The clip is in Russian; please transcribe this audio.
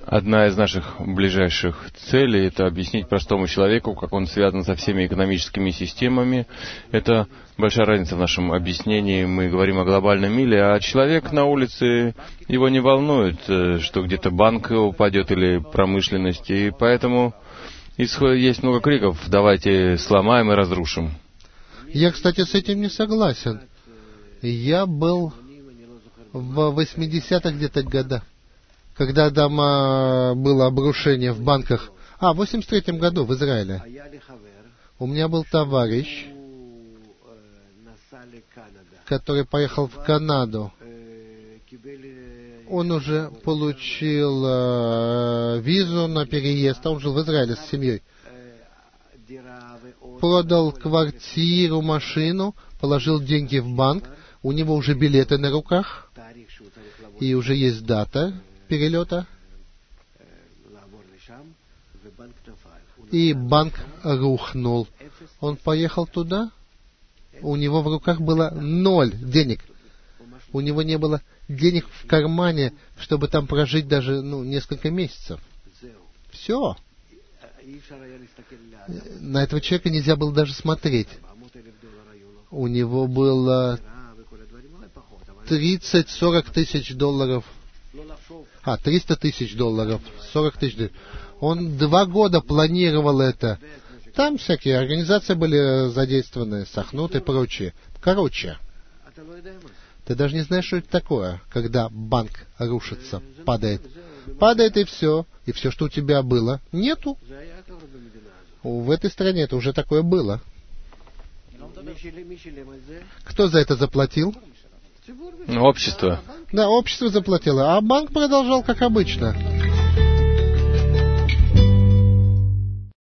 Одна из наших ближайших целей — это объяснить простому человеку, как он связан со всеми экономическими системами. Это большая разница в нашем объяснении. Мы говорим о глобальном мире, а человек на улице, его не волнует, что где-то банк упадет или промышленность. И поэтому есть много криков: давайте сломаем и разрушим. Я, кстати, с этим не согласен. Я был в 80-х где-то годах, когда там было обрушение в банках. В 83-м году в Израиле. У меня был товарищ, который поехал в Канаду. Он уже получил визу на переезд, он жил в Израиле с семьей. Продал квартиру, машину, положил деньги в банк. У него уже билеты на руках, и уже есть дата перелета. И банк рухнул. Он поехал туда, у него в руках было 0 денег. У него не было денег в кармане, чтобы там прожить даже несколько месяцев. Все. На этого человека нельзя было даже смотреть. У него было 30-40 тысяч долларов. 300 тысяч долларов. 40 тысяч. Он 2 года планировал это. Там всякие организации были задействованы, Сахнут и прочие. Короче, ты даже не знаешь, что это такое, когда банк рушится, падает. Падает и все. И все, что у тебя было, нету. В этой стране это уже такое было. Кто за это заплатил? Общество. Да, общество заплатило, а банк продолжал как обычно.